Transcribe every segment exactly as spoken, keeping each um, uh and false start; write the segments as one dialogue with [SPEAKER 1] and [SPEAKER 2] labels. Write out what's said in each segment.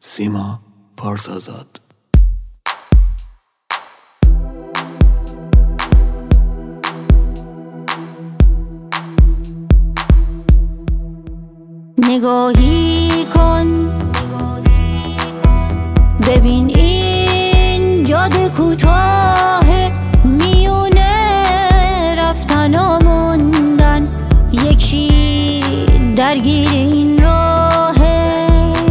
[SPEAKER 1] سیما پارسازاد.
[SPEAKER 2] نگاهی کن ببین این جاده کوتاه، میونه رفتن و موندن، یکی درگیر این راهه،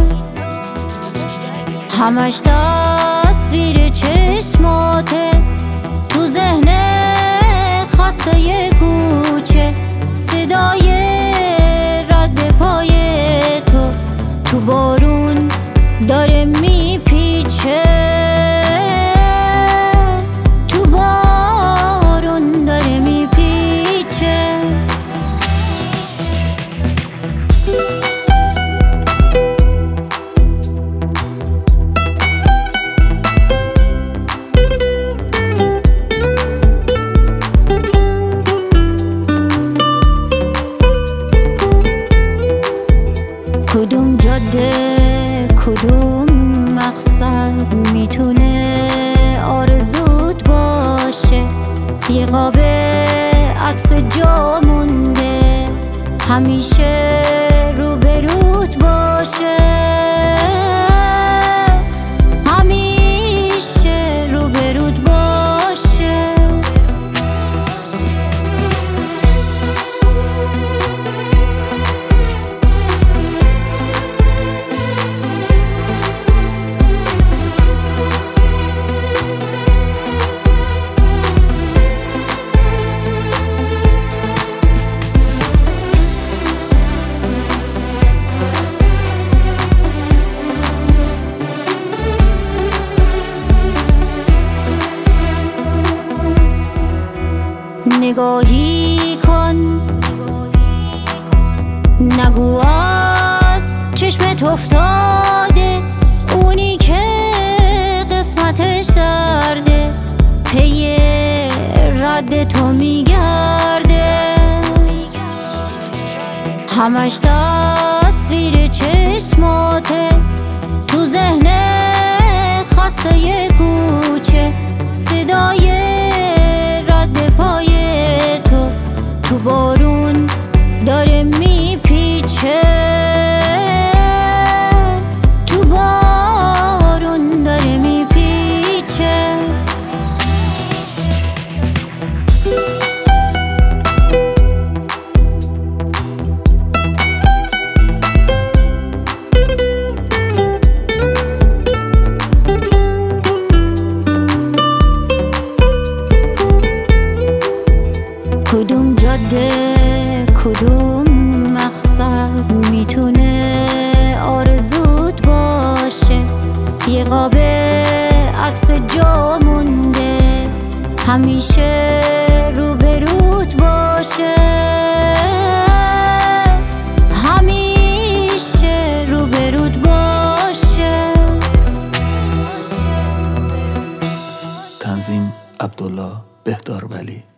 [SPEAKER 2] همش تصویر چشماته تو ذهن خسته ی کوچه، صدای رد پای تو تو بارون داره میپیچه، تو بارون داره میپیچه. کدوم جاده کدوم مقصد میتونه آرزوت باشه، یه قاب عکس جا مونده همیشه روبروت باشه، همیشه روبروت باشه. نگاهی کن نگو از چشمت افتاده، اونی که قسمتش درده پی رد تو میگرده، همش تصویر چشماته تو ذهن خسته ی کوچه، صدای رد پای تو تو بارون داره میپیچه، تو بارون داره میپیچه. کدوم جاده کدوم مقصد میتونه آرزوت باشه، یه قاب عکس جا مونده همیشه روبروت باشه، همیشه روبروت باشه.
[SPEAKER 1] تنظیم عبدالله بهدارولی.